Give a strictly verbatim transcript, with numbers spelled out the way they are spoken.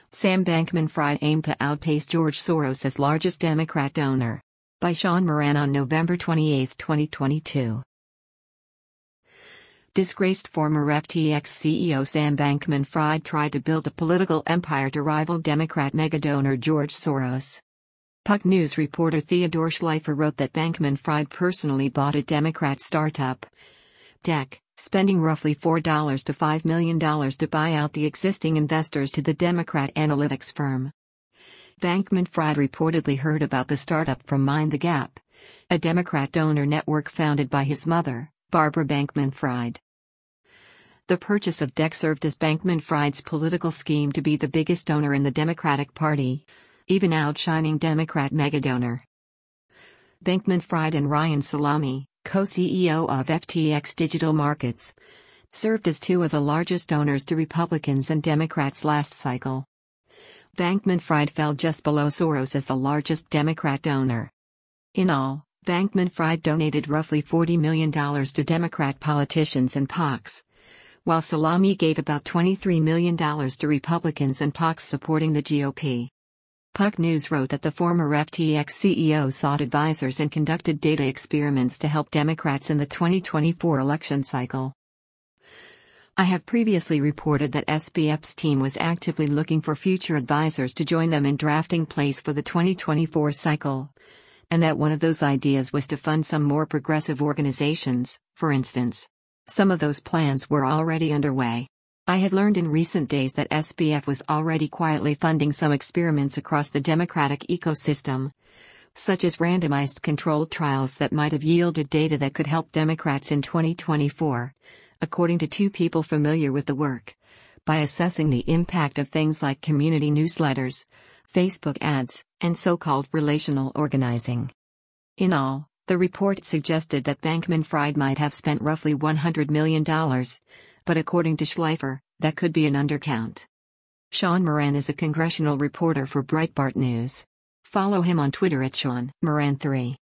Sam Bankman-Fried aimed to outpace George Soros as largest Democrat donor. By Sean Moran on November twenty-eighth, twenty twenty-two. Disgraced former F T X C E O Sam Bankman-Fried tried to build a political empire to rival Democrat megadonor George Soros. Puck News reporter Theodore Schleifer wrote that Bankman-Fried personally bought a Democrat startup, D E C, spending roughly four to five million dollars to buy out the existing investors to the Democrat analytics firm. Bankman-Fried reportedly heard about the startup from Mind the Gap, a Democrat donor network founded by his mother, Barbara Bankman-Fried. The purchase of D E C served as Bankman-Fried's political scheme to be the biggest donor in the Democratic Party, even outshining Democrat megadonor. Bankman-Fried and Ryan Salami, co-C E O of F T X Digital Markets, served as two of the largest donors to Republicans and Democrats last cycle. Bankman-Fried fell just below Soros as the largest Democrat donor. In all, Bankman-Fried donated roughly forty million dollars to Democrat politicians and P A Cs, while Salami gave about twenty-three million dollars to Republicans and P A Cs supporting the G O P. Puck News wrote that the former F T X C E O sought advisors and conducted data experiments to help Democrats in the twenty twenty-four election cycle. I have previously reported that S B F's team was actively looking for future advisors to join them in drafting plays for the twenty twenty-four cycle, and that one of those ideas was to fund some more progressive organizations, for instance. Some of those plans were already underway. I had learned in recent days that S B F was already quietly funding some experiments across the Democratic ecosystem, such as randomized controlled trials that might have yielded data that could help Democrats in twenty twenty-four, according to two people familiar with the work, by assessing the impact of things like community newsletters, Facebook ads, and so-called relational organizing. In all, the report suggested that Bankman-Fried might have spent roughly one hundred million dollars, but according to Schleifer, that could be an undercount. Sean Moran is a congressional reporter for Breitbart News. Follow him on Twitter at Sean Moran three.